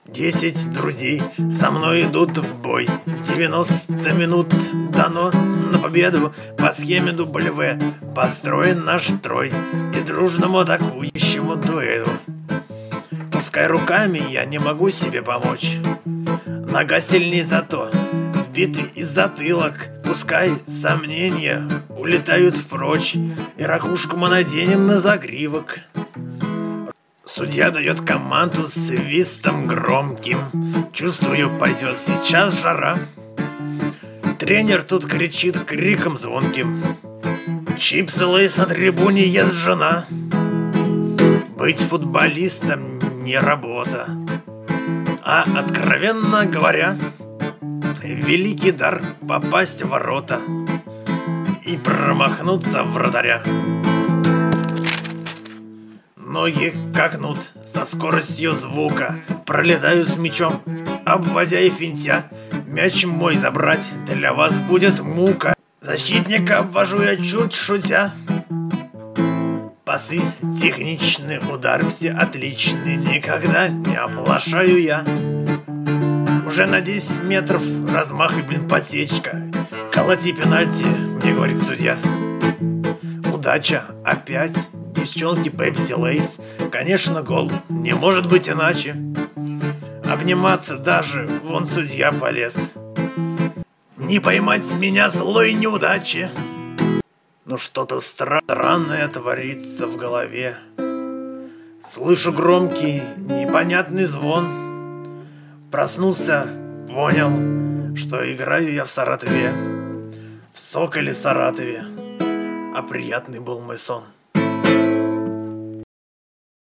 10 друзей со мной идут в бой. 90 минут дано на победу. По схеме W построен наш строй и дружному атакующему дуэлю. Пускай руками я не могу себе помочь, нога сильней зато в битве и затылок. Пускай сомнения улетают прочь, и ракушку мы наденем на загривок. Судья дает команду с свистом громким. Чувствую, пойдет сейчас жара. Тренер тут кричит криком звонким: чипсы Лейс на трибуне ест жена. Быть футболистом не работа, а, откровенно говоря, великий дар попасть в ворота и промахнуться в вратаря. Ноги как нут со скоростью звука, пролетаю с мячом, обводя и финтя. Мяч мой забрать для вас будет мука. Защитника обвожу я чуть шутя. Пасы, техничный удар, все отличные, никогда не оплошаю я. Уже на 10 метров размах и, подсечка. Колоти пенальти, мне говорит судья. Удача опять. Девчонки Пепси Лейс. Конечно, гол, не может быть иначе. Обниматься даже вон судья полез. Не поймать с меня злой неудачи. Но что-то странное творится в голове. Слышу громкий, непонятный звон. Проснулся, понял, что играю я в Саратове. В Соколе Саратове. А приятный был мой сон.